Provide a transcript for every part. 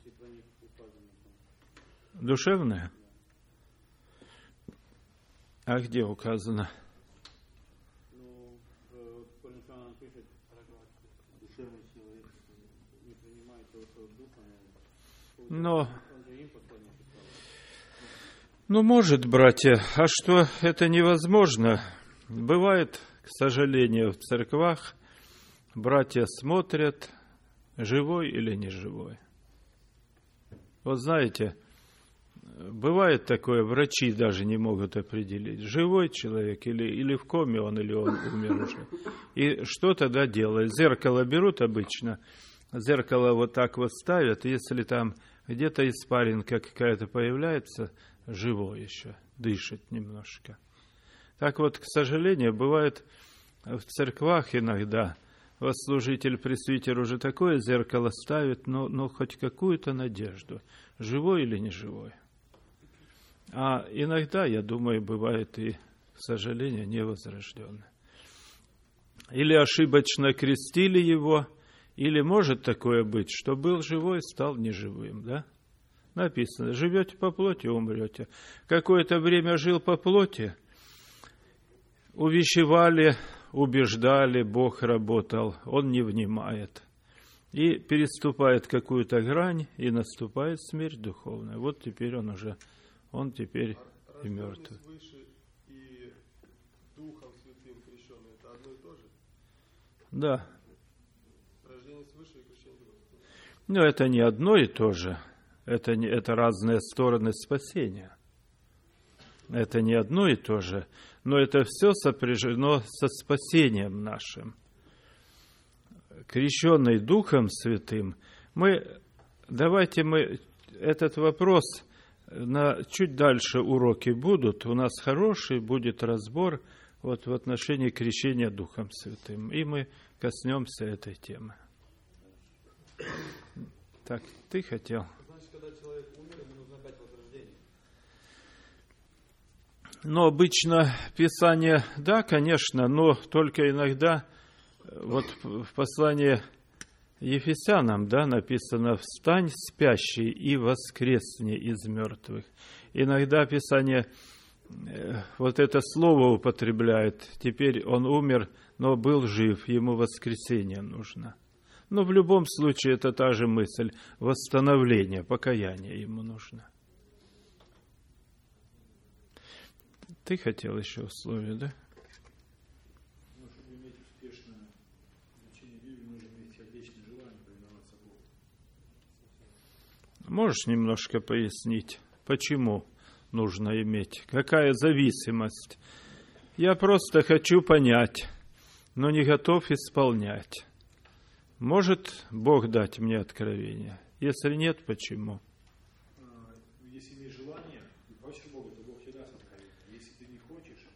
Душевное? А где указано? Ну, может, братья, а что это невозможно? Бывает, к сожалению, в церквах братья смотрят, живой или не живой. Вот знаете, бывает такое, врачи даже не могут определить, живой человек или в коме он, или он умер уже. И что тогда делают? Зеркало берут обычно, зеркало вот так вот ставят, если там где-то испаринка какая-то появляется, живой еще, дышит немножко. Так вот, к сожалению, бывает в церквах иногда, вот служитель, пресвитер уже такое зеркало ставит, но хоть какую-то надежду, живой или не живой. А иногда, я думаю, бывает и, к сожалению, невозрожденный. Или ошибочно крестили его, или может такое быть, что был живой, стал неживым, да? Написано, живете по плоти, умрете. Какое-то время жил по плоти, увещевали, убеждали, Бог работал, он не внимает. И переступает какую-то грань, и наступает смерть духовная. Вот теперь он теперь и мертвый. Свыше и Духом Святым крещенный, это одно и то же? Да. Рождение свыше и крещение Духом Святым. Но это не одно и то же. Это разные стороны спасения. Это не одно и то же. Но это все сопряжено со спасением нашим. Крещенный Духом Святым, давайте мы этот вопрос, чуть дальше уроки будут, у нас хороший будет разбор вот в отношении крещения Духом Святым, и мы коснемся этой темы. Так, ты хотел? Значит, когда человек умер, ему нужно опять возрождение. Но обычно Писание, да, конечно, но только иногда, вот в послании Ефесянам, да, написано: «Встань, спящий, и воскресни из мертвых». Иногда Писание вот это слово употребляет. Теперь он умер, но был жив, ему воскресение нужно. Но в любом случае это та же мысль. Восстановление, покаяние ему нужно. Ты хотел еще условие, да? Чтобы иметь успешное изучение Библии, нужно иметь сердечное желание повиноваться Богу. Можешь немножко пояснить, почему нужно иметь? Какая зависимость? Я просто хочу понять, но не готов исполнять. Может Бог дать мне откровение? Если нет, почему? Если имеешь желание и просишь Бога, то Бог тебе даст откровение. Если ты не хочешь,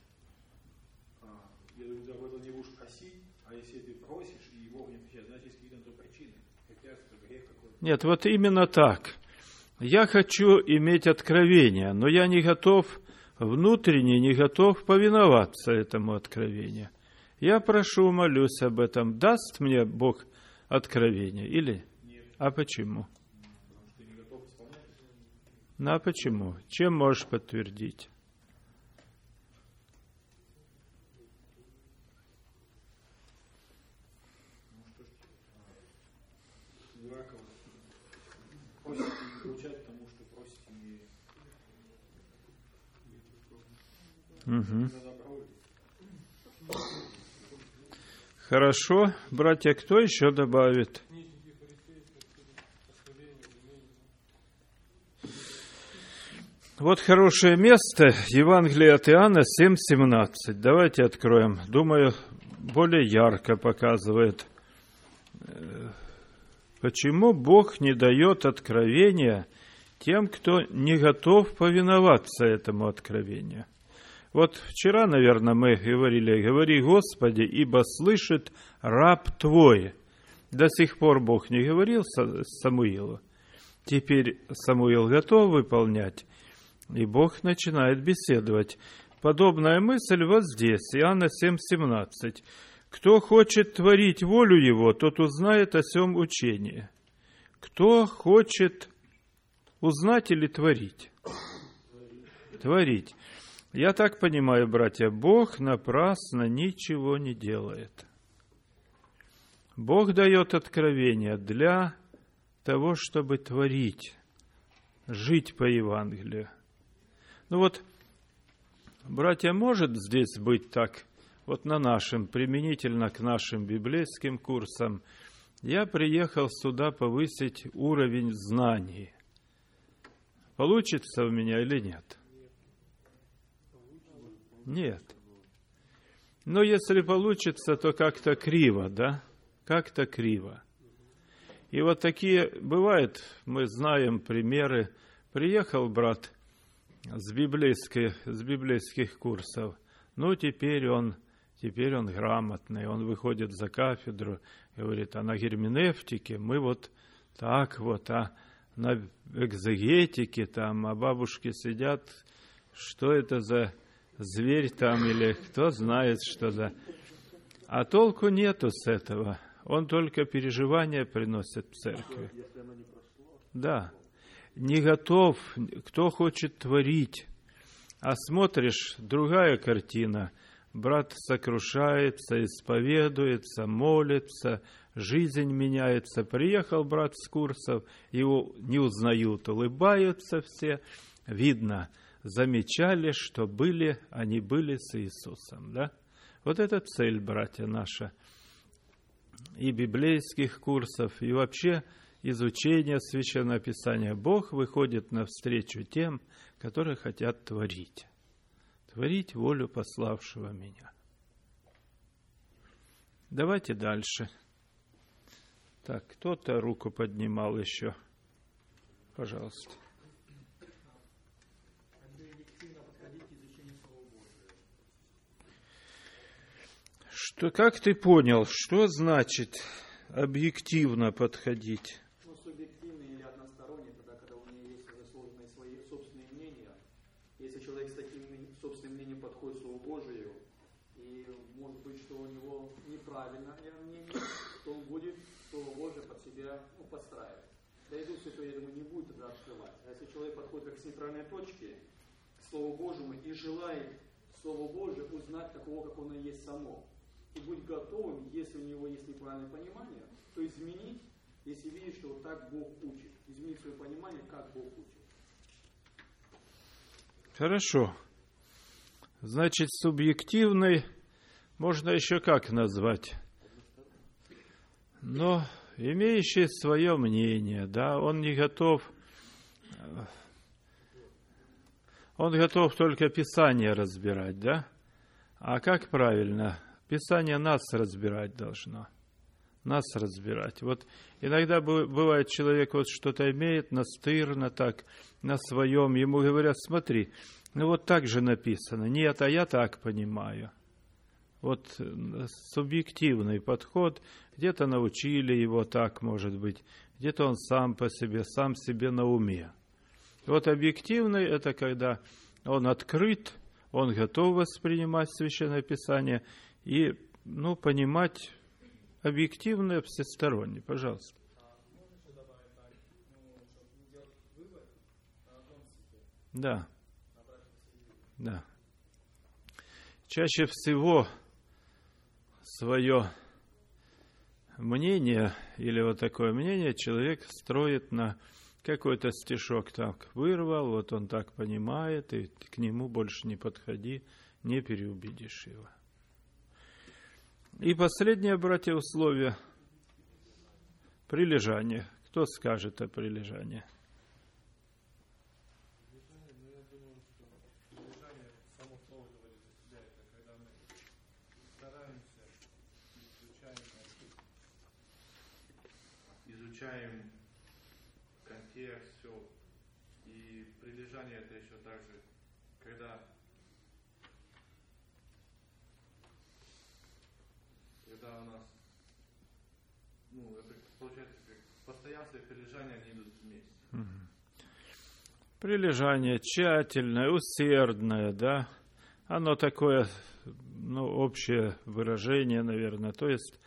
я думаю, об этом не будешь просить, а если ты просишь, и Бог не отвечает, значит, есть какие-то причины. Препятствия, грех какой-то. Нет, вот именно так. Я хочу иметь откровение, но я не готов, внутренне не готов повиноваться этому откровению. Я прошу, молюсь об этом. Даст мне Бог откровение или? Нет. А почему? Потому что ты не готов исполнять. Ну, а почему? Чем можешь подтвердить? Дураков просите не получать, потому что просите не... Угу. Хорошо. Братья, кто еще добавит? Вот хорошее место, Евангелие от Иоанна 7:17. Давайте откроем. Думаю, более ярко показывает, почему Бог не дает откровения тем, кто не готов повиноваться этому откровению. Вот вчера, наверное, мы говорили: «Говори, Господи, ибо слышит раб Твой». До сих пор Бог не говорил Самуилу. Теперь Самуил готов выполнять, и Бог начинает беседовать. Подобная мысль вот здесь, Иоанна 7:17. «Кто хочет творить волю Его, тот узнает о сем учении». Кто хочет Узнать или творить? Творить. Я так понимаю, братья, Бог напрасно ничего не делает. Бог дает откровение для того, чтобы творить, жить по Евангелию. Ну вот, братья, может здесь быть так, вот на нашем, применительно к нашим библейским курсам, я приехал сюда повысить уровень знаний. Получится у меня или нет? Нет. Но если получится, то как-то криво, да? Как-то криво. И вот такие бывают, мы знаем примеры. Приехал брат с библейских курсов. Ну, теперь он грамотный. Он выходит за кафедру и говорит, а на герменевтике мы вот так вот, а на экзегетике там, а бабушки сидят, что это за зверь там, или кто знает, что за... А толку нету с этого. Он только переживания приносит в церкви. Да. Не готов, кто хочет творить. А смотришь, другая картина. Брат сокрушается, исповедуется, молится, жизнь меняется. Приехал брат с курсов, его не узнают, улыбаются все. Видно, замечали, что они были с Иисусом, да? Вот это цель, братья, наша. И библейских курсов, и вообще изучения Священного Писания. Бог выходит навстречу тем, которые хотят творить. Творить волю пославшего меня. Давайте дальше. Так, кто-то руку поднимал еще. Пожалуйста. Как ты понял, что значит объективно подходить? Ну, субъективно или односторонне, тогда, когда у меня есть сложные свои собственные мнения. Если человек с таким собственным мнением подходит к Слову Божию, и может быть, что у него неправильное мнение, то он будет Слово Божие под себя подстраивать. Да и Дух Святой, я думаю, не будет тогда открывать. А если человек подходит как с нейтральной точки к Слову Божьему и желает Слово Божие узнать такого, как оно есть само, и быть готовым, если у него есть неправильное понимание, то изменить, если видит, что вот так Бог учит. Изменить свое понимание, как Бог учит. Хорошо. Значит, субъективный можно еще как назвать? Но имеющий свое мнение, да, он не готов... Он готов только Писание разбирать, да? А как правильно? Писание нас разбирать должно. Нас разбирать. Вот иногда бывает, человек вот что-то имеет настырно так, на своем, ему говорят, смотри, ну вот так же написано. Нет, а я так понимаю. Вот субъективный подход, где-то научили его так, может быть, где-то он сам себе на уме. Вот объективный, это когда он открыт, он готов воспринимать Священное Писание и, понимать объективно, всесторонне. Пожалуйста. Да. Да. Чаще всего свое мнение, или вот такое мнение, человек строит на какой-то стишок так вырвал, вот он так понимает, и к нему больше не подходи, не переубедишь его. И последнее, братья, условие – прилежание. Кто скажет о прилежании? Изучаем контекст, все. И прилежание это еще также, когда у нас, это получается, постоянство и прилежание, они идут вместе. Прилежание тщательное, усердное, да, оно такое, общее выражение, наверное, то есть,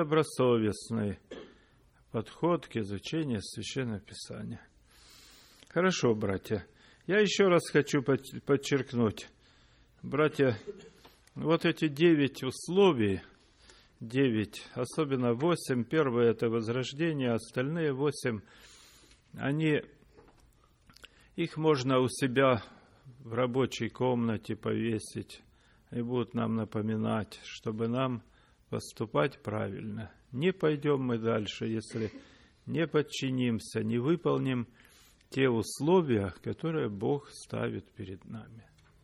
добросовестный подход к изучению Священного Писания. Хорошо, братья. Я еще раз хочу подчеркнуть. Братья, вот эти 9 условий, 9, особенно 8, первое это возрождение, остальные 8, их можно у себя в рабочей комнате повесить, и будут нам напоминать, чтобы нам поступать правильно. Не пойдем мы дальше, если не подчинимся, не выполним те условия, которые Бог ставит перед нами.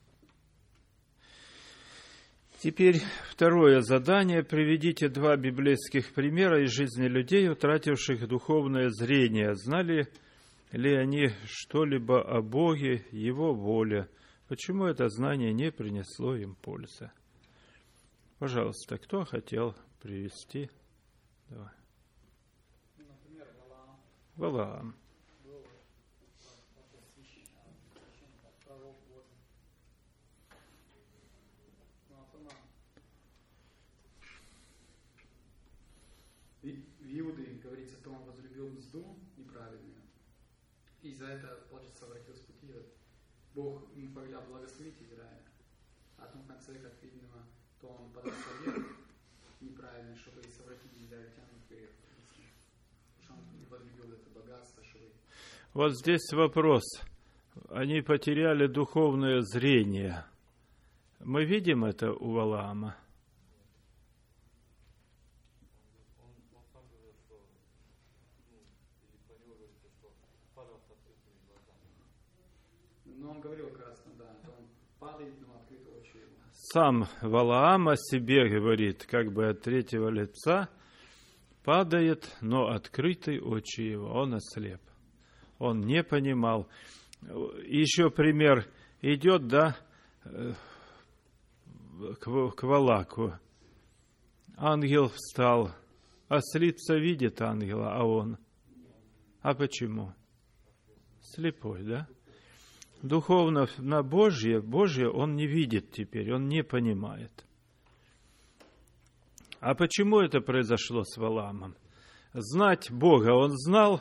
Теперь второе задание. Приведите 2 библейских примера из жизни людей, утративших духовное зрение. Знали ли они что-либо о Боге, Его воле? Почему это знание не принесло им пользы? Пожалуйста, кто хотел привести? Давай. Например, Валаам. пророк Божий. В Иуды говорится, что он возлюбил мзду неправильную, и за это, получится, совратил с пути. Бог ему повелел благословить Израиля. А в том конце, как видно, то он подал совет неправильный, чтобы совратить израильтян в грех. Потому что он не возлюбил это богатство, чтобы... Вот здесь вопрос. Они потеряли духовное зрение. Мы видим это у Валаама? Но он говорил как раз, да, он падает, но открыто очи его. Сам Валаам о себе говорит, как бы от третьего лица, падает, но открыты очи его, он ослеп. Он не понимал. Еще пример идет, да, к Валаку. Ангел встал, ослица видит ангела, а он. А почему? Слепой, да? Духовно на Божье он не видит теперь, он не понимает. А почему это произошло с Валаамом? Знать Бога он знал,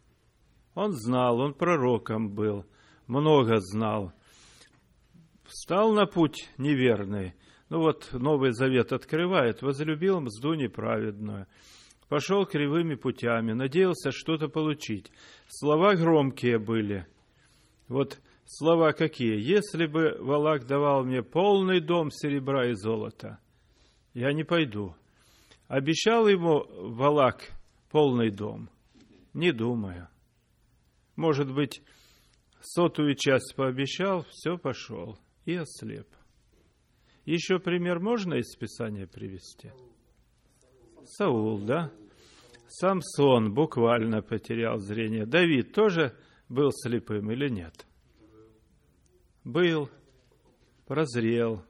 он пророком был, много знал. Встал на путь неверный. Ну вот Новый Завет открывает, возлюбил мзду неправедную. Пошел кривыми путями, надеялся что-то получить. Слова громкие были. Вот слова какие? Если бы Валак давал мне полный дом серебра и золота, я не пойду. Обещал ему Валак полный дом? Не думаю. Может быть, 100-ю часть пообещал, все, пошел и ослеп. Еще пример можно из Писания привести? Саул, да? Самсон буквально потерял зрение. Давид тоже был слепым или нет? Был, прозрел.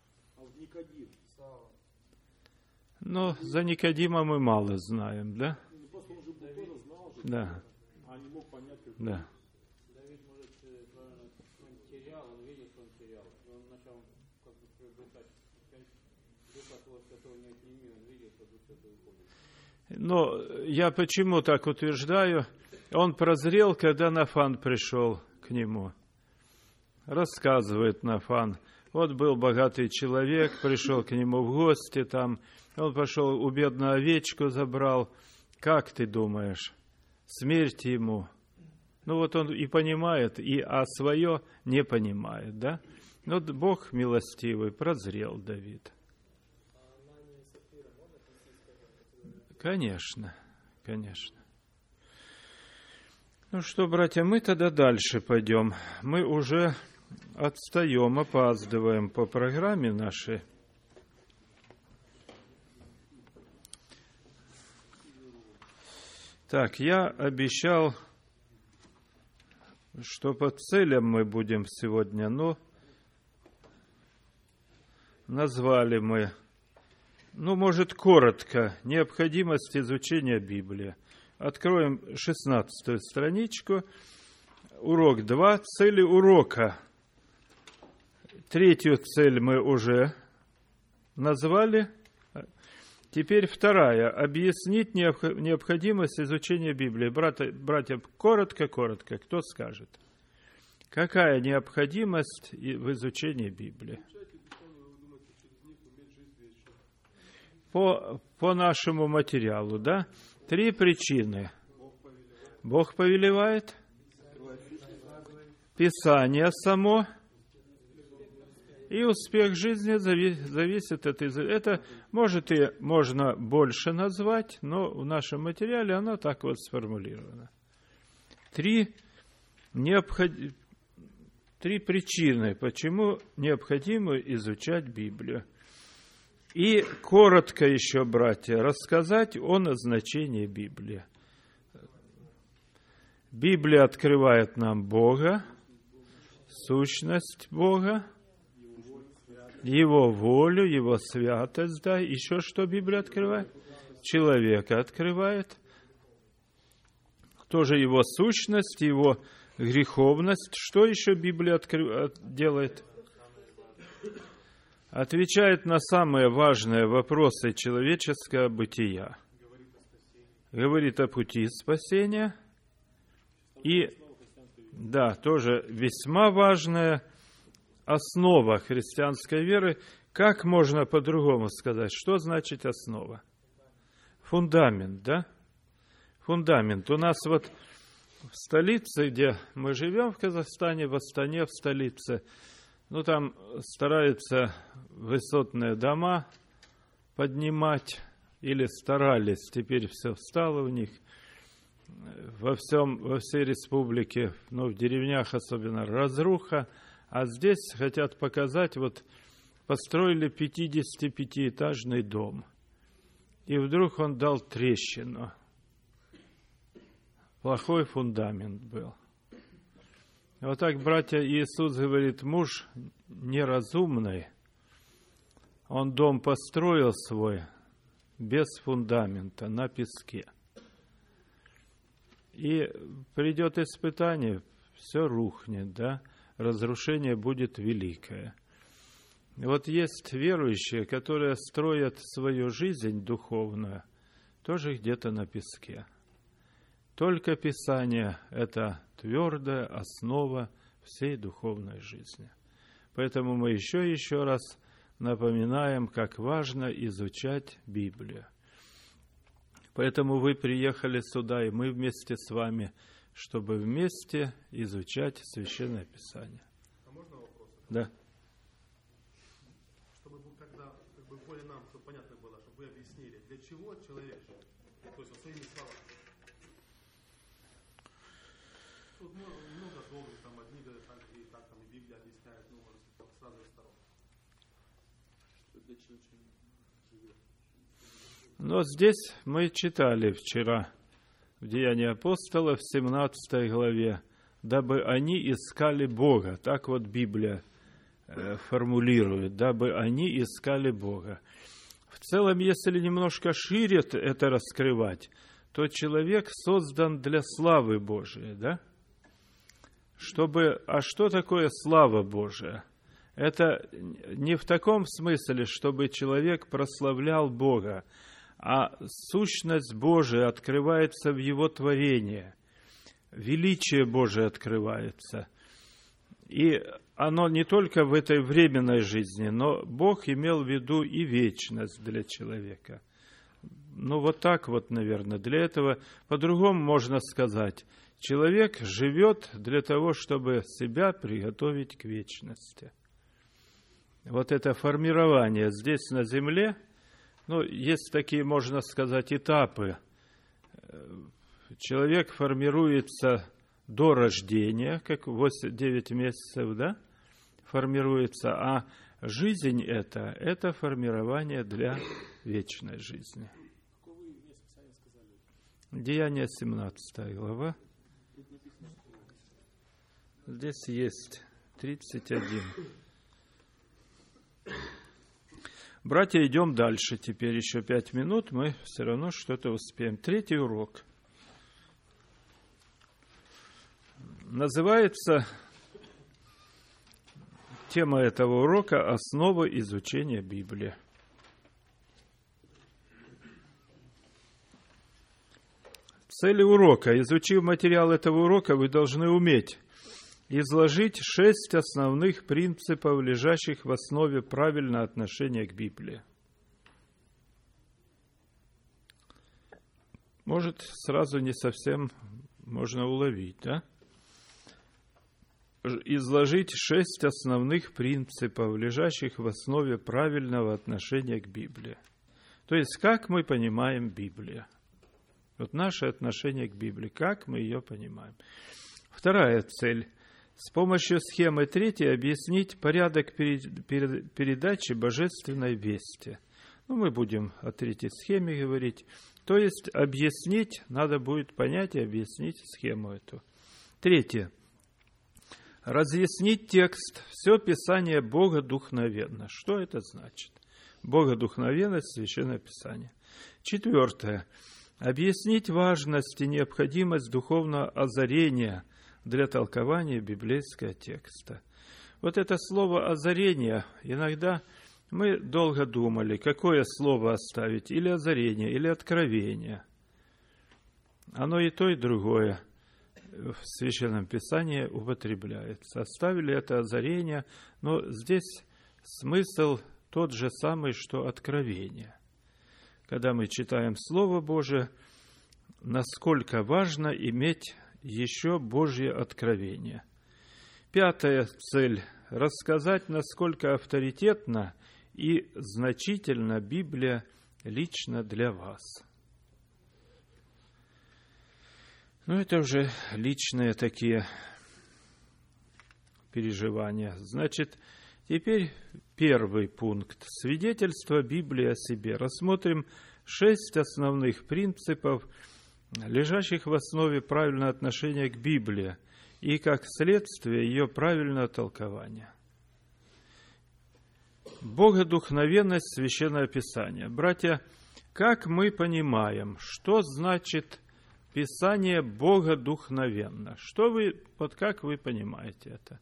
Но за Никодима мы мало знаем, да? Да. Да. Давид, может, правильно, он терял, он видел, что он терял. И он начал как бы приобретать Духа Святого не отними, он видел, что Дух Святой уходит. Но я почему так утверждаю? Он прозрел, когда Нафан пришел к нему. Рассказывает Нафан. Вот был богатый человек, пришел к нему в гости, там, он пошел, у бедную овечку забрал. Как ты думаешь? Смерть ему. Ну вот он и понимает, а свое не понимает, да? Но Бог милостивый, прозрел Давид. Конечно, конечно. Ну что, братья, мы тогда дальше пойдем. Мы уже отстаем, опаздываем по программе нашей. Так, я обещал, что по целям мы будем сегодня, но назвали мы, может, коротко, необходимость изучения Библии. Откроем 16-ю страничку, урок 2, цели урока. 3-ю цель мы уже назвали. Теперь 2-я. Объяснить необходимость изучения Библии. Братья, коротко, кто скажет? Какая необходимость в изучении Библии? По нашему материалу, да? 3 причины. Бог повелевает, Писание само, и успех жизни зависит от изучения. Это, может, и можно больше назвать, но в нашем материале оно так вот сформулировано. 3 причины, почему необходимо изучать Библию. И коротко еще, братья, рассказать о назначении Библии. Библия открывает нам Бога, сущность Бога, Его волю, Его святость, да, еще что Библия открывает? Человека открывает, тоже Его сущность, Его греховность. Что еще Библия делает? Отвечает на самые важные вопросы человеческого бытия. Говорит о пути спасения. И, да, тоже весьма важная основа христианской веры. Как можно по-другому сказать? Что значит основа? Фундамент, да? Фундамент. У нас вот в столице, где мы живем, в Казахстане, в Астане, в столице, там стараются высотные дома поднимать, или старались, теперь все встало у них. Во всей республике, в деревнях особенно, разруха, а здесь хотят показать, построили 55-этажный дом, и вдруг он дал трещину. Плохой фундамент был. Вот так, братья, Иисус говорит, муж неразумный, он дом построил свой без фундамента, на песке. И придет испытание, все рухнет, да, разрушение будет великое. Есть верующие, которые строят свою жизнь духовную, тоже где-то на песке. Только Писание – это твердая основа всей духовной жизни. Поэтому мы еще раз напоминаем, как важно изучать Библию. Поэтому вы приехали сюда, и мы вместе с вами, чтобы вместе изучать Священное Писание. А можно вопрос? Да. Чтобы тогда, более нам, чтобы понятно было, чтобы вы объяснили, для чего человек живет? То есть, своими словами. Тут много доводов, одни говорят так, и Библия объясняет, с разных сторон. Что для чего живет? Но здесь мы читали вчера в Деянии апостолов, в 17 главе, дабы они искали Бога. Так Библия формулирует, дабы они искали Бога. В целом, если немножко шире это раскрывать, то человек создан для славы Божией, да? А что такое слава Божия? Это не в таком смысле, чтобы человек прославлял Бога, а сущность Божия открывается в Его творении. Величие Божие открывается. И оно не только в этой временной жизни, но Бог имел в виду и вечность для человека. Так наверное, для этого по-другому можно сказать. Человек живет для того, чтобы себя приготовить к вечности. Это формирование здесь на земле. Есть такие, можно сказать, этапы. Человек формируется до рождения, как 9 месяцев, да, формируется, а жизнь это формирование для вечной жизни. Деяния 17 глава. Здесь есть 31. Братья, идем дальше. Теперь еще 5 минут, мы все равно что-то успеем. 3-й урок. Называется тема этого урока «Основы изучения Библии». Цели урока. Изучив материал этого урока, вы должны уметь изложить 6 основных принципов, лежащих в основе правильного отношения к Библии. Может, сразу не совсем можно уловить, да? Изложить 6 основных принципов, лежащих в основе правильного отношения к Библии. То есть, как мы понимаем Библию? Вот наше отношение к Библии, как мы ее понимаем. Вторая цель. С помощью схемы 3 объяснить порядок передачи божественной вести. Мы будем о 3 схеме говорить. То есть, объяснить, надо будет понять и объяснить схему эту. 3. Разъяснить текст. Все Писание богодухновенно. Что это значит? Богодухновенность Священное Писание. 4. Объяснить важность и необходимость духовного озарения для толкования библейского текста. Вот это слово «озарение», иногда мы долго думали, какое слово оставить, или озарение, или откровение. Оно и то, и другое в Священном Писании употребляется. Оставили это озарение, но здесь смысл тот же самый, что откровение. Когда мы читаем Слово Божие, насколько важно иметь еще Божье откровение. 5 цель – рассказать, насколько авторитетна и значительна Библия лично для вас. Это уже личные такие переживания. Значит, теперь первый пункт. Свидетельство Библии о себе. Рассмотрим 6 основных принципов, лежащих в основе правильного отношения к Библии и, как следствие, ее правильного толкования. Богодухновенность Священного Писания. Братья, как мы понимаем, что значит Писание богодухновенно? Как вы понимаете это?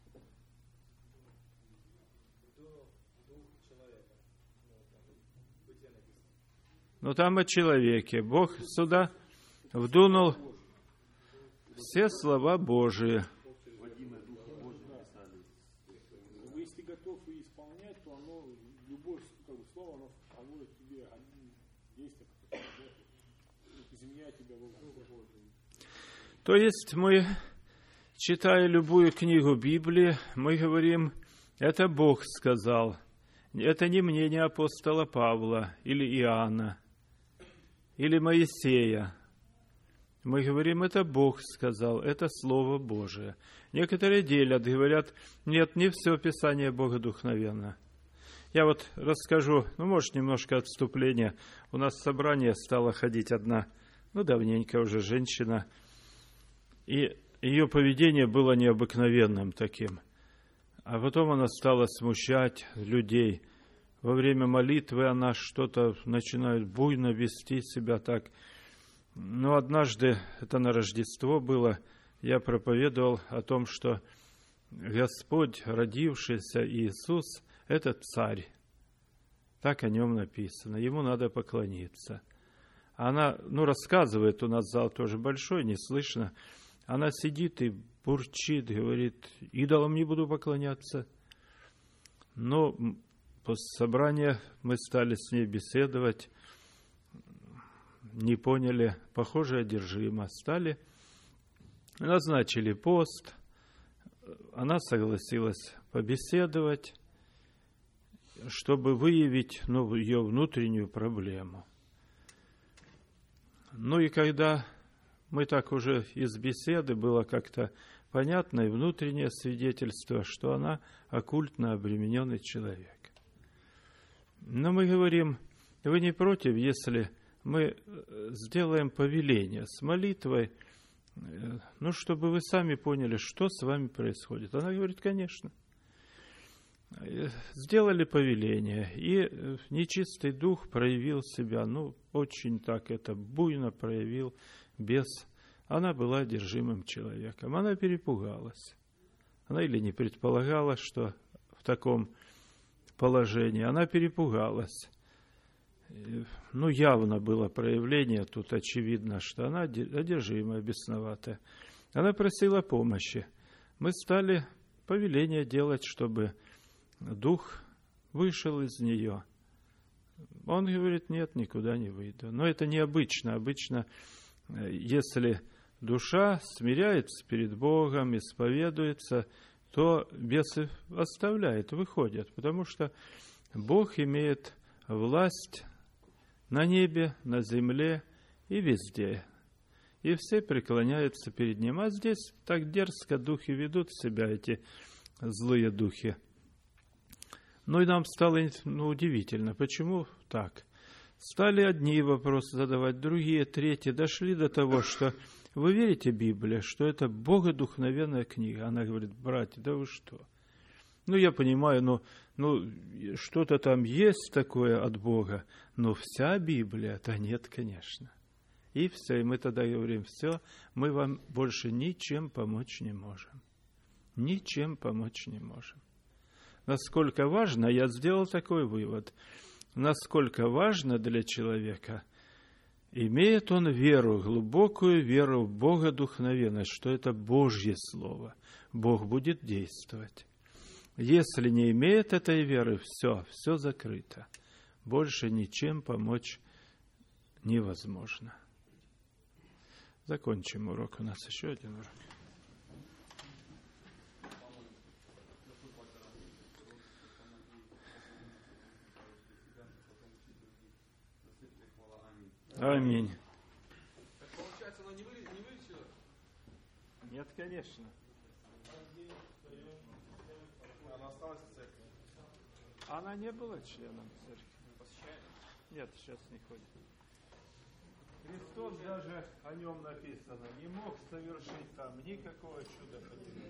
Там о человеке. Бог сюда вдунул все слова Божии. Если готов и исполнять, то оно, любое слово, оно поможет тебе действия, изменяет тебя в Божьем. То есть мы, читая любую книгу Библии, мы говорим, это Бог сказал. Это не мнение апостола Павла или Иоанна, или Моисея. Мы говорим, это Бог сказал, это Слово Божие. Некоторые делят, говорят, нет, не все Писание богодухновенно. Я расскажу, может, немножко отступления. У нас в собрание стала ходить одна, давненько уже женщина, и ее поведение было необыкновенным таким. А потом она стала смущать людей. Во время молитвы она что-то начинает буйно вести себя так. Но однажды, это на Рождество было, я проповедовал о том, что Господь, родившийся Иисус, это царь. Так о нем написано. Ему надо поклониться. Она, рассказывает, у нас зал тоже большой, не слышно. Она сидит и бурчит, говорит, идолам не буду поклоняться. Но после собрания мы стали с ней беседовать, не поняли, похоже, одержимо стали. Назначили пост, она согласилась побеседовать, чтобы выявить ее внутреннюю проблему. И когда мы так уже из беседы, было как-то понятно и внутреннее свидетельство, что она оккультно обремененный человек. Но мы говорим, вы не против, если мы сделаем повеление с молитвой, чтобы вы сами поняли, что с вами происходит. Она говорит, конечно. Сделали повеление, и нечистый дух проявил себя, очень так это буйно проявил, бес. Она была одержимым человеком. Она перепугалась. Она или не предполагала, что в таком положении. Она перепугалась. Явно было проявление, тут очевидно, что она одержимая, бесноватая. Она просила помощи. мы стали повеление делать, чтобы дух вышел из нее. Он говорит, нет, никуда не выйду. Но это необычно. Обычно, если душа смиряется перед Богом, исповедуется, то бесы оставляет, выходят, потому что Бог имеет власть на небе, на земле и везде. И все преклоняются перед Ним. А здесь так дерзко духи ведут себя, эти злые духи. Ну и нам стало удивительно, почему так? Стали одни вопросы задавать, другие, третьи. Дошли до того, что вы верите Библии, что это богодухновенная книга? Она говорит, братья, да вы что? Ну, я понимаю, что-то там есть такое от Бога, но вся Библия-то нет, конечно. И все, и мы тогда говорим, все, мы вам больше ничем помочь не можем. Ничем помочь не можем. Насколько важно, я сделал такой вывод, насколько важно для человека, имеет он веру, глубокую веру в Богодухновенность, что это Божье Слово, Бог будет действовать. Если не имеет этой веры, все закрыто. Больше ничем помочь невозможно. Закончим урок. У нас еще один урок. Аминь. Так получается, она не вылечила? Нет, конечно. Она осталась в церкви. Она не была членом церкви. Нет, сейчас не ходит. Христос даже о нем написано, не мог совершить там никакого чуда.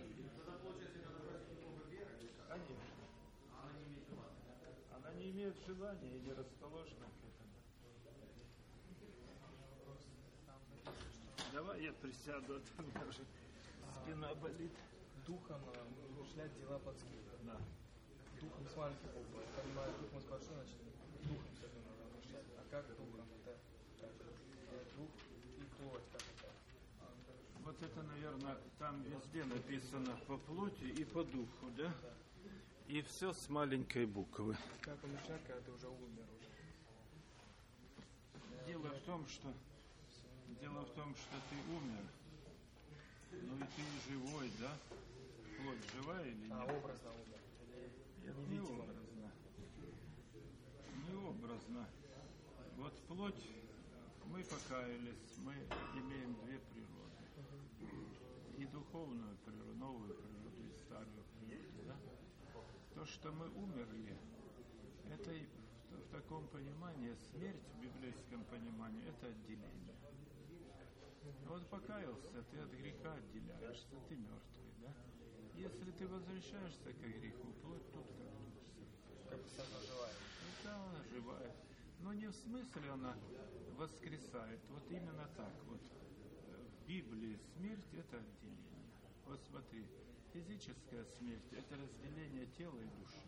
Конечно. Она не имеет желания и не расположена к этому. Давай я присяду, а то у меня уже спина болит. Духом размышлять дела плотские. Да. Духом с маленьких букв. Я понимаю, духом спрашиваю, значит, духом все это надо размышлять. А как духом? Это дух и плоть, как это? Вот это, наверное, там везде написано по плоти и по духу, да? И все с маленькой буквы. Как помышлять, когда ты уже умер уже? Дело в том, что ты умер, но и ты живой, да? Плоть живая или нет? Образно умер. Это не образно. Не образно. Вот плоть, мы покаялись, мы имеем две природы. И духовную природу, новую природу, и старую природу, да? То, что мы умерли, это в таком понимании, смерть в библейском понимании, это отделение. Вот покаялся, ты от греха отделяешься, ты мертвый, да? Если ты возвращаешься к греху, плоть тут как дух. Как сама живая. Это она живая. Но не в смысле она воскресает. Вот именно так. Вот в Библии смерть – это отделение. Вот смотри, физическая смерть – это разделение тела и души.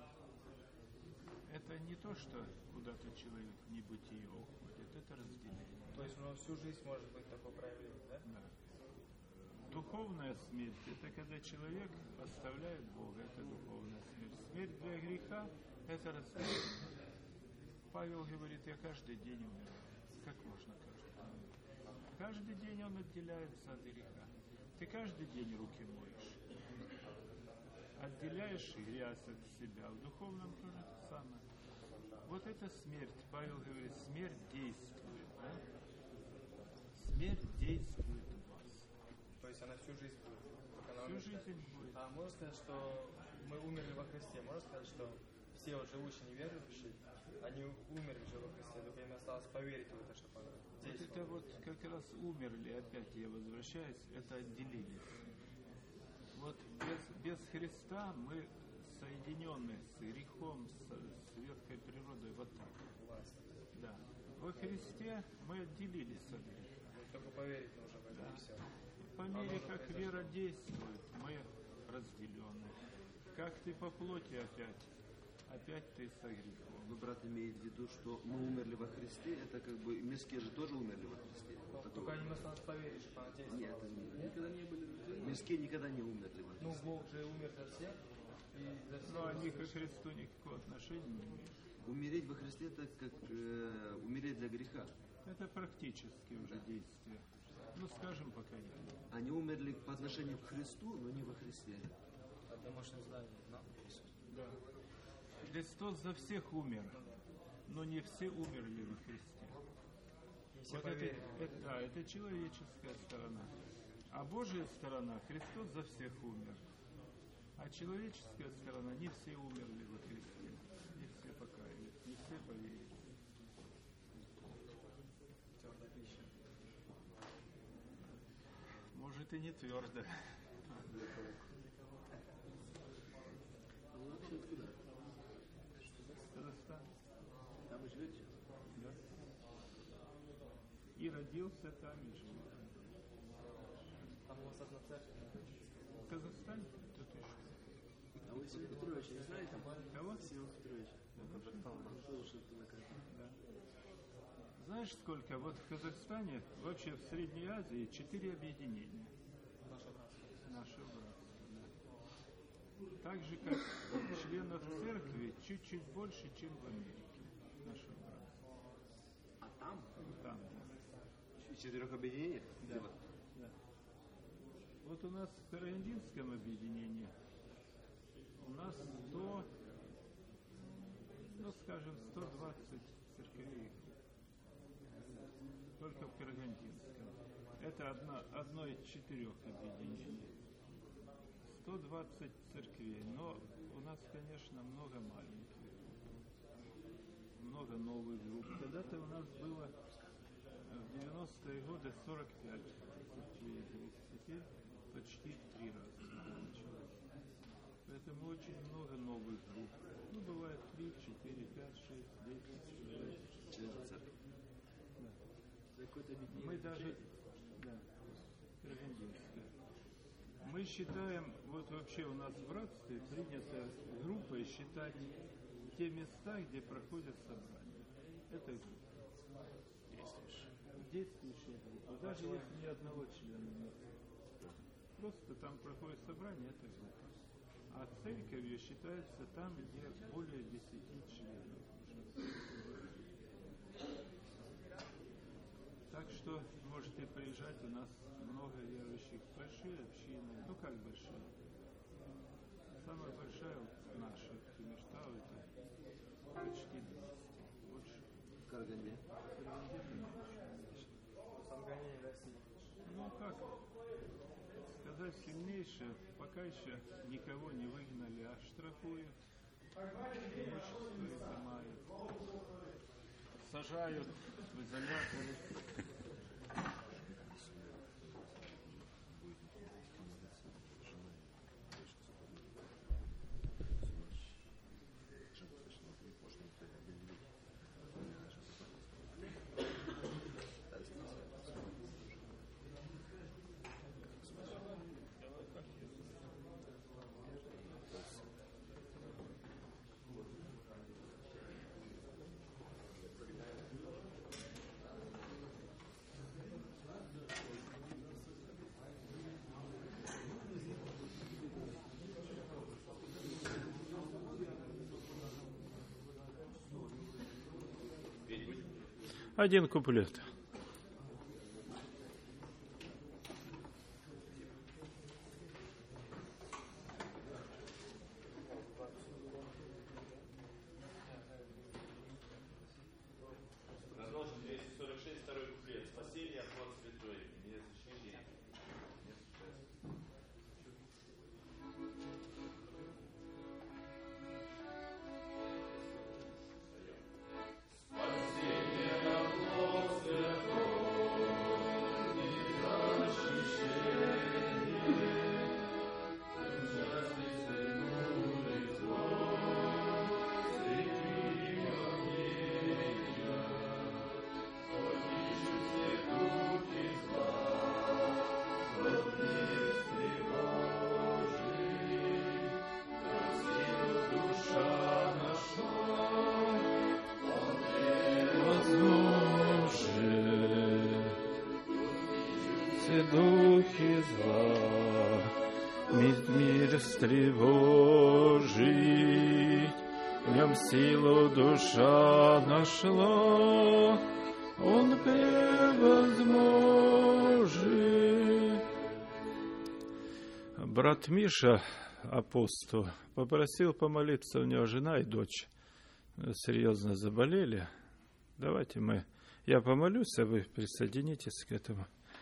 Это не то, что куда-то человек в небытие уходит, это разделение. То есть у нас всю жизнь может быть такое проявление, да? Да. Духовная смерть – это когда человек оставляет Бога, это духовная смерть. Смерть для греха – это разделение. Павел говорит, я каждый день умираю. Как можно каждый день? Каждый день он отделяется от греха. Ты каждый день руки моешь. Отделяешь грязь от себя. В духовном тоже то самое. Вот это смерть. Павел говорит, смерть действует. Да? Смерть действует в вас. То есть она всю жизнь будет. Всю жизнь будет. А можно сказать, что мы умерли во Христе? Можно сказать, что все вот живущие неверующие, они умерли уже во Христе, только им осталось поверить в это, чтобы оно действовало. Это вот как раз умерли, опять я возвращаюсь, это отделились. Вот без Христа мы соединены с грехом, с ветхой природой, вот так. Да. Во Христе мы отделились от греха. Только поверить нужно в это, Да. и все. По мере, как вера действует, мы разделены. Как ты по плоти опять ты со грехом. Но брат имеет в виду, что мы умерли во Христе, это как бы мирские же тоже умерли во Христе. Только им осталось поверить, что она действовала. Нет, они никогда не были. Мирские никогда не умерли во Ну, Бог же умер за всех, и за всех. Но они ко Христу никакого отношения не имеют. Умереть во Христе это как умереть для греха. Это практически уже действие. Ну, скажем, покаяние. Они умерли по отношению к Христу, но не во Христе. Потому что знали, Да. Христос за всех умер, но не все умерли во Христе. все Вот поверили. это человеческая сторона. А Божья сторона, Христос за всех умер. А человеческая сторона, не все умерли во Христе. Не все покаялись, не все поверили. Может и не твердо. Вы вообще откуда? Казахстан. Там вы живете? Да. И родился там, и жил. Там у вас одна церковь. В Казахстане? Да ты что? А вы Семен Петрович не знаете? Кого? Семен Петрович. Слушай, ты на карте. Да. Знаешь, сколько? Вот в Казахстане, вообще в Средней Азии, 4 объединения. Наше братство. Да. Так же, как членов церкви, чуть-чуть больше, чем в Америке. Наше братство. А там? Там. В 4 объединениях? Да. Да. Вот у нас в Карагандинском объединении у нас 100, ну скажем, 120 церквей. Только в Карагандинском. Это одно из 4 объединений. 120 церквей. Но у нас, конечно, много маленьких. Много новых групп. Когда-то у нас было в 90-е годы 45 церквей. Теперь почти в 3 раза увеличилось. Поэтому очень много новых групп. Ну, бывает 3, 4, 5, 6, 10 человек. Членов церкви. Мы даже, да, Карагандинская. Мы считаем, вот вообще у нас в братстве принято группой считать те места, где проходят собрания. Это группа. Действующая группа. Даже если ни одного члена нет. Просто там проходит собрание, это группа. А церковью считается там, где более 10 членов. Так что можете приезжать, у нас много верующих, большие общины, ну как большие. Самая большая вот наша, Тимиртау, это почти 200. Больше. В Караганде. Самгонение России. Ну как сказать сильнейшее, пока еще никого не выгнали, а штрафуют, имущество изымают, сажают в изоляторы. Один куплет. Продолжим 246, второй куплет. Спасение, плод святой. Мне защищение. Духи зла, мир стревожить, в нем силу душа нашла, он превозможет. Брат Миша, апостол, попросил помолиться, у него жена и дочь серьезно заболели. Давайте я помолюсь, а вы присоединитесь к этому.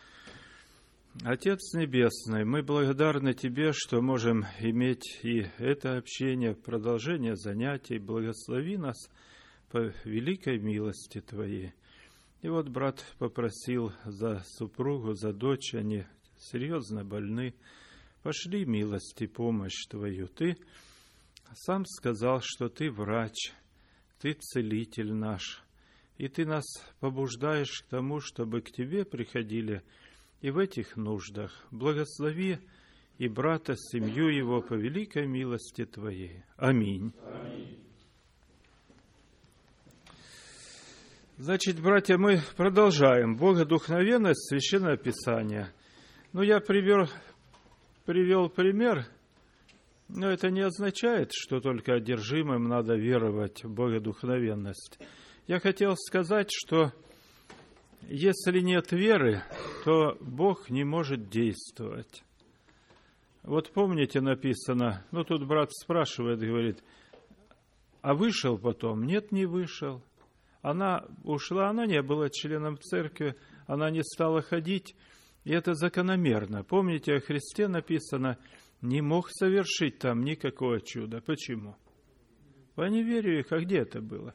Отец Небесный, мы благодарны Тебе, что можем иметь и это общение, продолжение занятий. Благослови нас по великой милости Твоей. И вот брат попросил за супругу, за дочь, они серьезно больны. Пошли милость и помощь Твою. Ты сам сказал, что Ты врач, Ты целитель наш, и Ты нас побуждаешь к тому, чтобы к Тебе приходили и в этих нуждах. Благослови и брата, семью его по великой милости Твоей. Аминь. Аминь. Значит, братья, мы продолжаем. Богодухновенность Священного Писания. Я привел пример, но это не означает, что только одержимым надо веровать в богодухновенность. Я хотел сказать, что если нет веры, то Бог не может действовать. Вот помните, написано, тут брат спрашивает, говорит, а вышел потом? Нет, не вышел. Она ушла, она не была членом церкви, она не стала ходить, и это закономерно. Помните, о Христе написано, не мог совершить там никакого чуда. Почему? По неверию их, а где это было?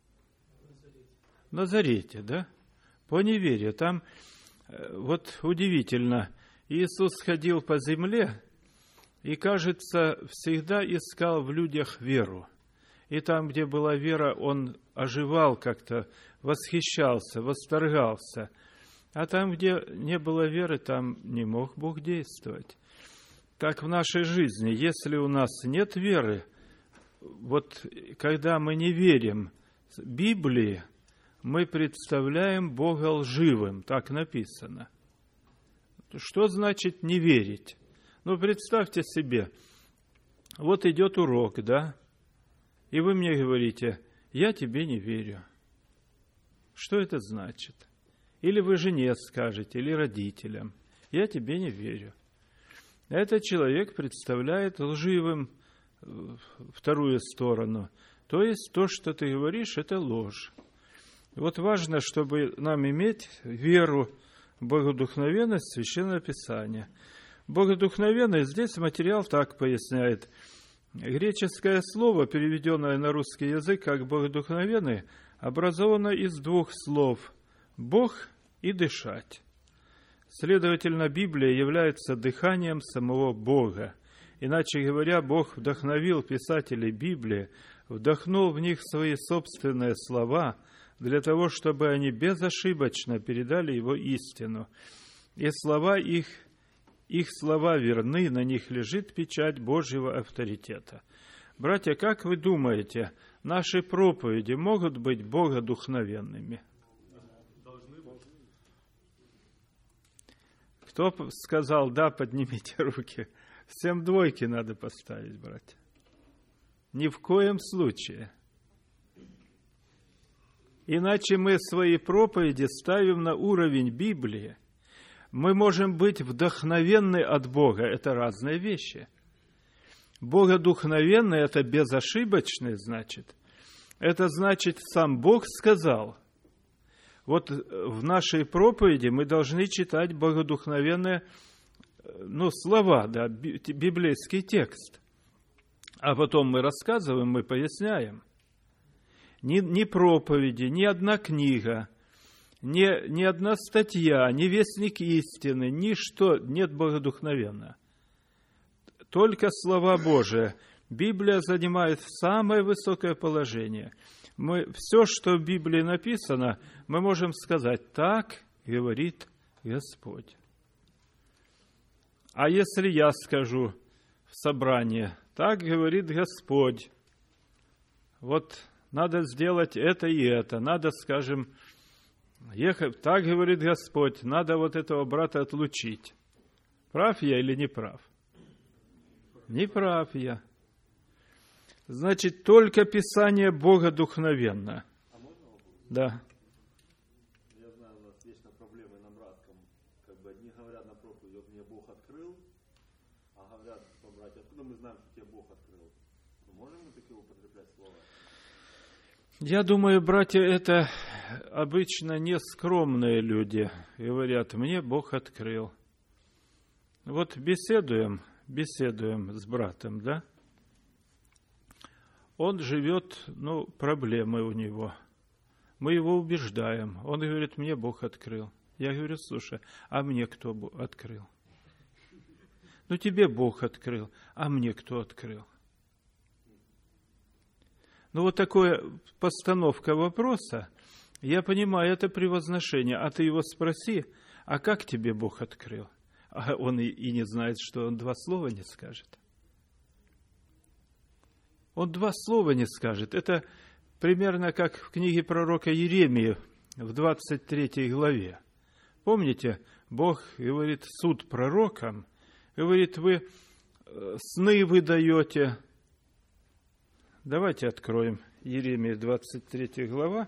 В Назарете, да? По неверию. Там, вот удивительно, Иисус ходил по земле и, кажется, всегда искал в людях веру. И там, где была вера, Он оживал как-то, восхищался, восторгался. А там, где не было веры, там не мог Бог действовать. Так в нашей жизни, если у нас нет веры, вот когда мы не верим Библии, мы представляем Бога лживым, так написано. Что значит не верить? Представьте себе, вот идет урок, да? И вы мне говорите, я тебе не верю. Что это значит? Или вы жене скажете, или родителям, я тебе не верю. Этот человек представляет лживым вторую сторону. То есть то, что ты говоришь, это ложь. Вот важно, чтобы нам иметь веру в богодухновенность Священного Писания. Богодухновенность, здесь материал так поясняет. Греческое слово, переведенное на русский язык как богодухновенный, образовано из двух слов «Бог» и «дышать». Следовательно, Библия является дыханием самого Бога. Иначе говоря, Бог вдохновил писателей Библии, вдохнул в них свои собственные слова для того, чтобы они безошибочно передали Его истину. И слова их слова верны, на них лежит печать Божьего авторитета. Братья, как вы думаете, наши проповеди могут быть богодухновенными? Кто сказал «да», поднимите руки. Всем двойки надо поставить, братья. Ни в коем случае. Иначе мы свои проповеди ставим на уровень Библии. Мы можем быть вдохновенны от Бога. Это разные вещи. Богодухновенный – это безошибочный, значит. Это значит, сам Бог сказал. Вот в нашей проповеди мы должны читать богодухновенные слова, да, библейский текст. А потом мы рассказываем, мы поясняем. Ни проповеди, ни одна книга, ни одна статья, ни вестник истины, ничто нет богодухновенно. Только слова Божии. Библия занимает самое высокое положение. Все, что в Библии написано, мы можем сказать, так говорит Господь. А если я скажу в собрании, так говорит Господь, вот надо сделать это и это, надо, скажем, ехать, так говорит Господь, надо вот этого брата отлучить. Прав я или не прав? Не прав я. Значит, только Писание богодухновенно. А можно вопрос? Да. Я знаю, у нас вечно проблемы на братском. Как бы одни говорят на проповеди, вот мне Бог открыл, а говорят, что, братья, откуда мы знаем, что тебе Бог открыл? Можем мы такие употреблять слова? Я думаю, братья, это обычно нескромные люди. Говорят, мне Бог открыл. Вот беседуем с братом, да? Он живет, проблемы у него. Мы его убеждаем. Он говорит, мне Бог открыл. Я говорю, слушай, а мне кто открыл? Тебе Бог открыл, а мне кто открыл? Вот такая постановка вопроса, я понимаю, это превозношение. А ты его спроси, а как тебе Бог открыл? А он и не знает, что он 2 слова не скажет. Он 2 слова не скажет. Это примерно как в книге пророка Иеремии в 23 главе. Помните, Бог говорит, суд пророкам, говорит, вы сны выдаете. Давайте откроем Иеремия 23 глава.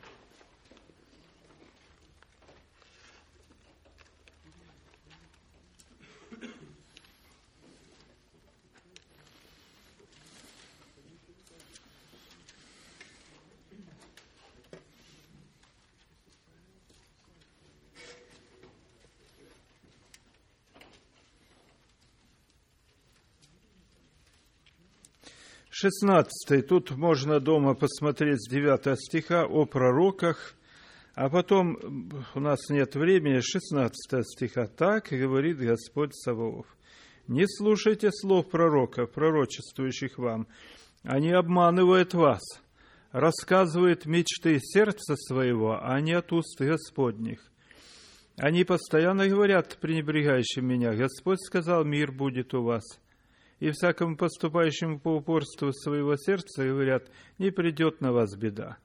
Шестнадцатый. Тут можно дома посмотреть с 9 стиха о пророках, а потом у нас нет времени, 16 стиха. Так говорит Господь Саваоф. Не слушайте слов пророков, пророчествующих вам. Они обманывают вас, рассказывают мечты сердца своего, а не от уст Господних. Они постоянно говорят пренебрегающим меня, Господь сказал, мир будет у вас. И всякому поступающему по упорству своего сердца говорят, не придет на вас беда.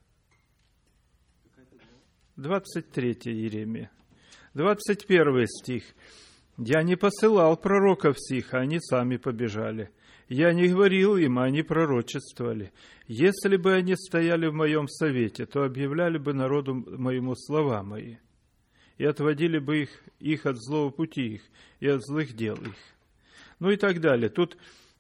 23 Иеремия. 21 стих. Я не посылал пророков сих, а они сами побежали. Я не говорил им, а они пророчествовали. Если бы они стояли в моем совете, то объявляли бы народу моему слова мои, и отводили бы их от злого пути их, и от злых дел их. И так далее. Тут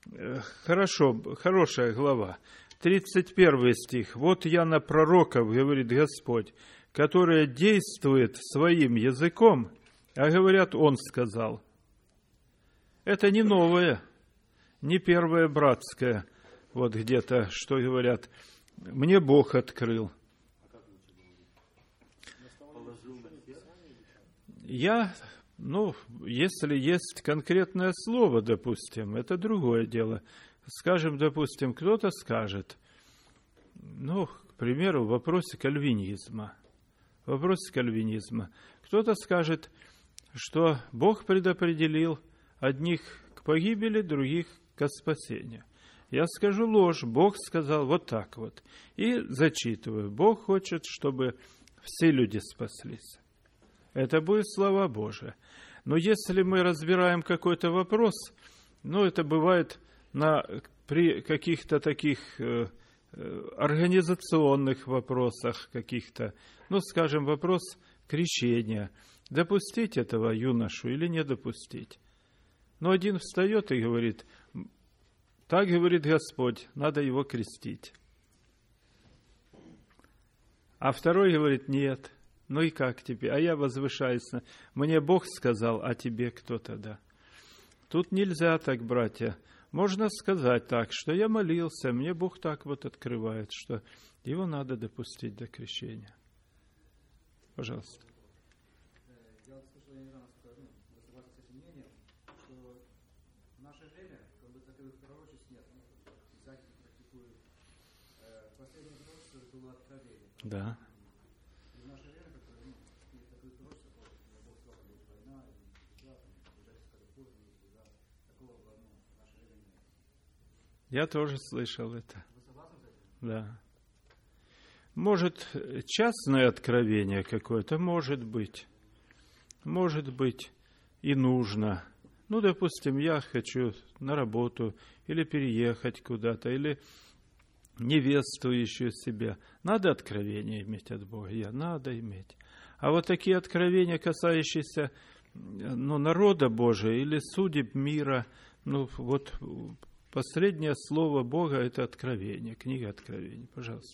хорошая глава. 31 стих. Вот я на пророков, говорит Господь, которые действуют своим языком, а говорят, Он сказал. Это не новое, не первое братское, вот где-то, что говорят, мне Бог открыл. Если есть конкретное слово, допустим, это другое дело. Скажем, допустим, кто-то скажет, к примеру, в вопросе кальвинизма. Кто-то скажет, что Бог предопределил одних к погибели, других к спасению. Я скажу ложь, Бог сказал вот так вот. И зачитываю. Бог хочет, чтобы все люди спаслись. Это будет слава Божия. Но если мы разбираем какой-то вопрос, это бывает при каких-то таких организационных вопросах каких-то, скажем, вопрос крещения. Допустить этого юношу или не допустить? Но один встает и говорит, так говорит Господь, надо его крестить. А второй говорит, нет. И как тебе? А я возвышаюсь. Мне Бог сказал, а тебе кто тогда? Тут нельзя так, братья. Можно сказать так, что я молился, мне Бог так вот открывает, что его надо допустить до крещения. Пожалуйста. Я слышал, я недавно сказал, вы согласны с этим мнением, что в наше время таковых пророчеств нет. Всякие практикуют. Последнее пророчество было откровение. Да. Я тоже слышал это. Да. Может, частное откровение какое-то, может быть и нужно. Ну, допустим, я хочу на работу или переехать куда-то, или невесту ищу себе. Надо откровение иметь от Бога? Надо иметь. А вот такие откровения, касающиеся народа Божия или судеб мира, вот последнее слово Бога – это откровение, книга Откровений. Пожалуйста.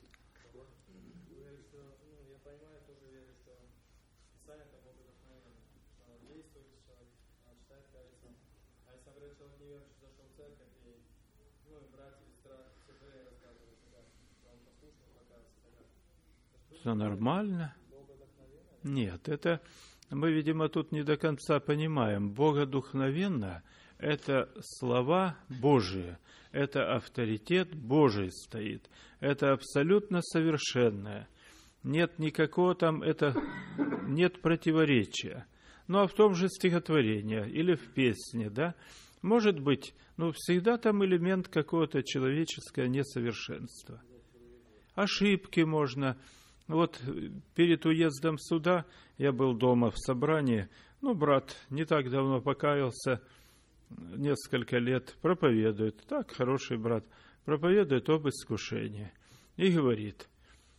Я понимаю, тоже верю, что Писание это Бог вдохновенное, что действует человек, читает, кажется. А если, например, человек неверующий зашел в церковь, и братья и сестры рассказывают, что он послушал, покаялся, так далее. Все нормально? Нет, это мы, видимо, тут не до конца понимаем. Богодухновенно – это слова Божии, это авторитет Божий стоит, это абсолютно совершенное. Нет никакого там, нет противоречия. Ну, а в том же стихотворении или в песне, да, может быть, всегда там элемент какого-то человеческого несовершенства. Ошибки можно. Вот перед уездом сюда я был дома в собрании, брат не так давно покаялся, несколько лет проповедует, так, хороший брат, проповедует об искушении и говорит,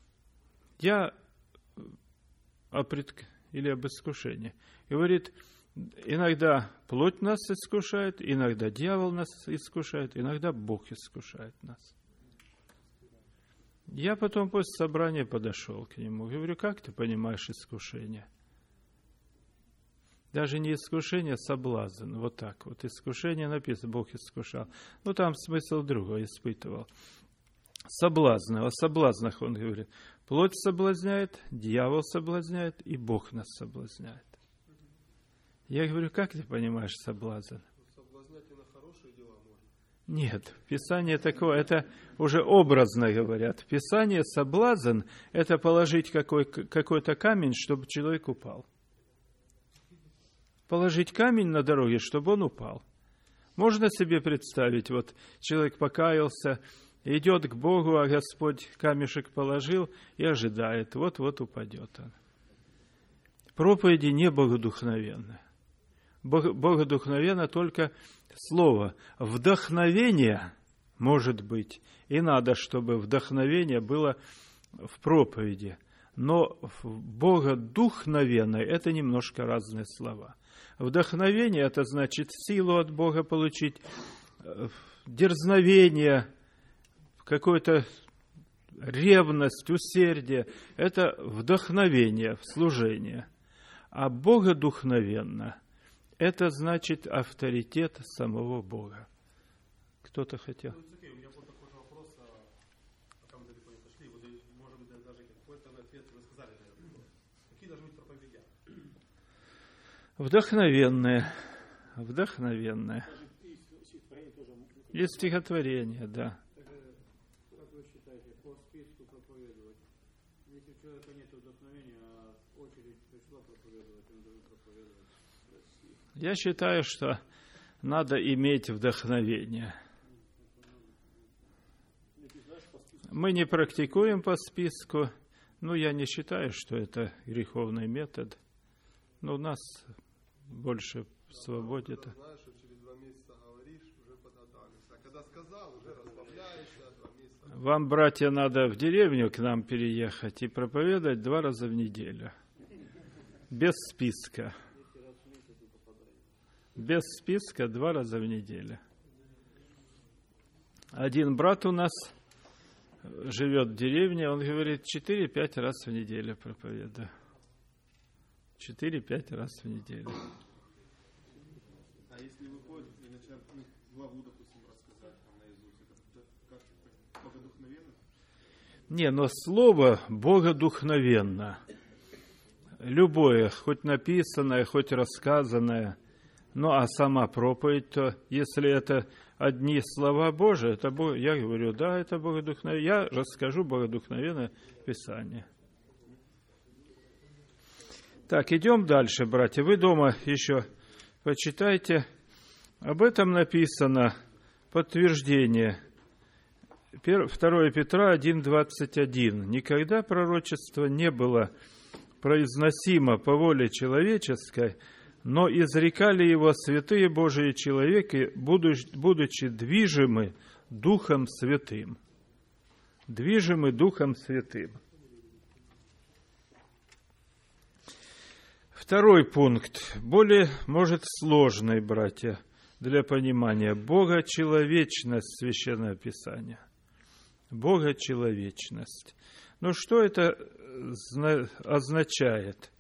или об искушении, говорит, иногда плоть нас искушает, иногда дьявол нас искушает, иногда Бог искушает нас. Я потом после собрания подошел к нему, говорю, как ты понимаешь искушение? Даже не искушение, а соблазн. Вот так вот. Искушение написано, Бог искушал. Там смысл другой испытывал. Соблазны. О соблазнах он говорит. Плоть соблазняет, дьявол соблазняет, и Бог нас соблазняет. Я говорю, как ты понимаешь соблазн? Соблазнять и на хорошие дела можно. Нет, Писание такое, это уже образно говорят. Писание соблазн – это положить какой-то камень, чтобы человек упал. Положить камень на дороге, чтобы он упал. Можно себе представить, вот человек покаялся, идет к Богу, а Господь камешек положил и ожидает, вот-вот упадет он. Проповеди не богодухновенны. Богодухновенно только слово. Вдохновение может быть, и надо, чтобы вдохновение было в проповеди. Но богодухновенное – это немножко разные слова. Вдохновение – это значит силу от Бога получить, дерзновение, какую-то ревность, усердие – это вдохновение в служение. А богодухновенно – это значит авторитет самого Бога. Кто-то хотел? У меня был такой же вопрос, пока мы далеко не пошли, может быть, даже какой-то ответ вы сказали, наверное. Какие должны быть проповедя? Вдохновенные. И стихотворение, да. Как вы считаете, по списку проповедовать? Если у человека нет вдохновения, а очередь пришла проповедовать, он должен проповедовать. Я считаю, что надо иметь вдохновение. Мы не практикуем по списку, я не считаю, что это греховный метод. Но у нас больше свободит. Знаешь, что через 2 месяца говоришь, уже подготовился. А когда сказал, уже расслабляешься, 2 месяца. Вам, братья, надо в деревню к нам переехать и проповедовать 2 раза в неделю. Без списка. Без списка 2 раза в неделю. Один брат у нас живет в деревне, он говорит, 4-5 раз в неделю проповедую. 4-5 раз в неделю. А если выходит и начинает главу, допустим, рассказать наизусть, это как богодухновенно? Не, но слово богодухновенно. Любое, хоть написанное, хоть рассказанное. А сама проповедь, то если это одни слова Божии, это я говорю, да, это богодухновенно. Я расскажу богодухновенное Писание. Так, идем дальше, братья. Вы дома еще почитайте. Об этом написано подтверждение. 2 Петра 1:21. Никогда пророчество не было произносимо по воле человеческой, но изрекали его святые Божии человеки, будучи движимы Духом Святым. Движимы Духом Святым. Второй пункт, более, может, сложный, братья, для понимания. Богочеловечность Священного Писания. Богочеловечность. Ну, что это означает?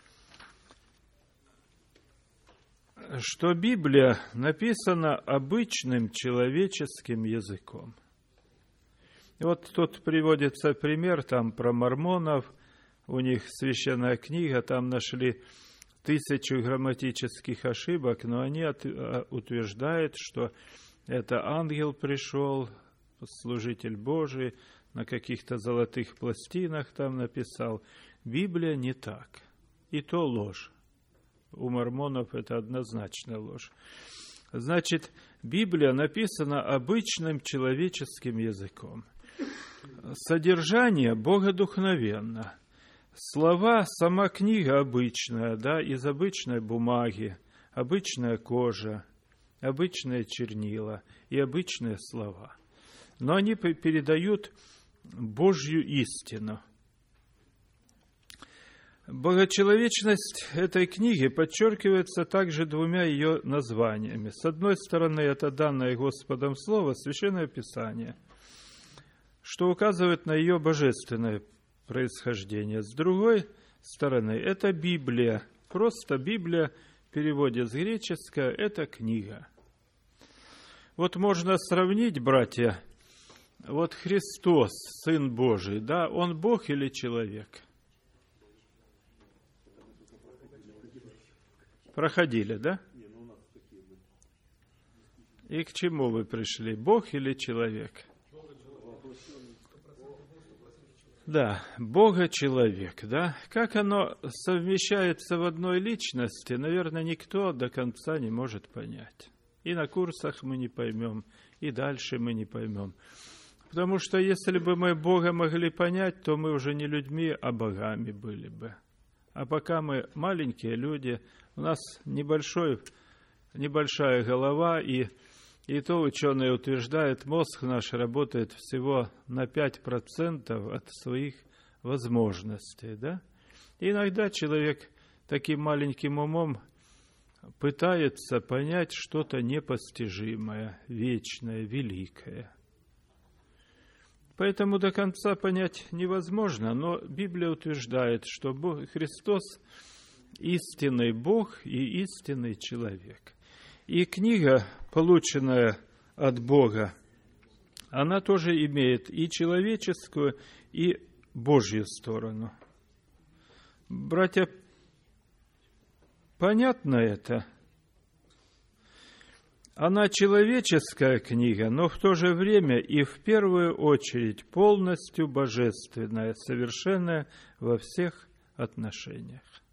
Что Библия написана обычным человеческим языком. И вот тут приводится пример там про мормонов. У них священная книга, там нашли 1000 грамматических ошибок, но они утверждают, что это ангел пришел, служитель Божий, на каких-то золотых пластинах там написал. Библия не так. И то ложь. У мормонов это однозначно ложь. Значит, Библия написана обычным человеческим языком. Содержание богодухновенно. Слова, сама книга обычная, да, из обычной бумаги, обычная кожа, обычные чернила и обычные слова. Но они передают Божью истину. Богочеловечность этой книги подчеркивается также двумя ее названиями. С одной стороны, это данное Господом Слово, Священное Писание, что указывает на ее божественное происхождение. С другой стороны, это Библия. Просто Библия в переводе с греческого – это книга. Вот можно сравнить, братья, вот Христос, Сын Божий, да, Он Бог или человек? Проходили, да? И к чему вы пришли? Бог или человек? Да, Бога-человек, да? Как оно совмещается в одной личности, наверное, никто до конца не может понять. И на курсах мы не поймем, и дальше мы не поймем. Потому что если бы мы Бога могли понять, то мы уже не людьми, а богами были бы. А пока мы маленькие люди, у нас небольшая голова, и то ученые утверждают, мозг наш работает всего на 5% от своих возможностей. Да? И иногда человек таким маленьким умом пытается понять что-то непостижимое, вечное, великое. Поэтому до конца понять невозможно, но Библия утверждает, что Христос – истинный Бог и истинный человек. И книга, полученная от Бога, она тоже имеет и человеческую, и Божью сторону. Братья, понятно это? Она человеческая книга, но в то же время и в первую очередь полностью божественная, совершенная во всех отношениях.